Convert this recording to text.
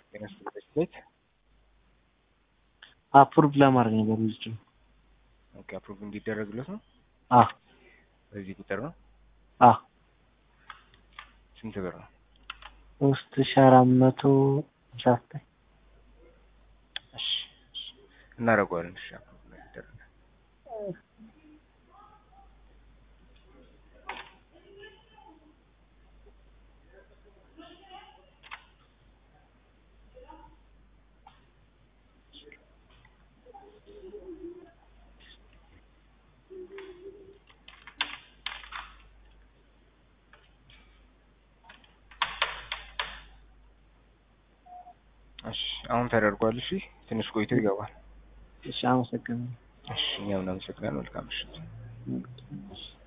ጤናስጥልኝ አፕሩቭ ለማድረግ ነው በሩጅ ኦኬ አፕሩቭ እንዲደረግለት ነው በዚህ ቁጥር ነው ስንት ብር ነው 3400 እሺ እናደርገዋለን እሺ አፕሩቭ እንዲደረግ እሺ አሁን ተደርጓል እሺ ትንሽ ቆይቶ ይገባል እሺ አመሰግናለሁ እሺ እኛም እናመሰግናለን መልካም ምሽት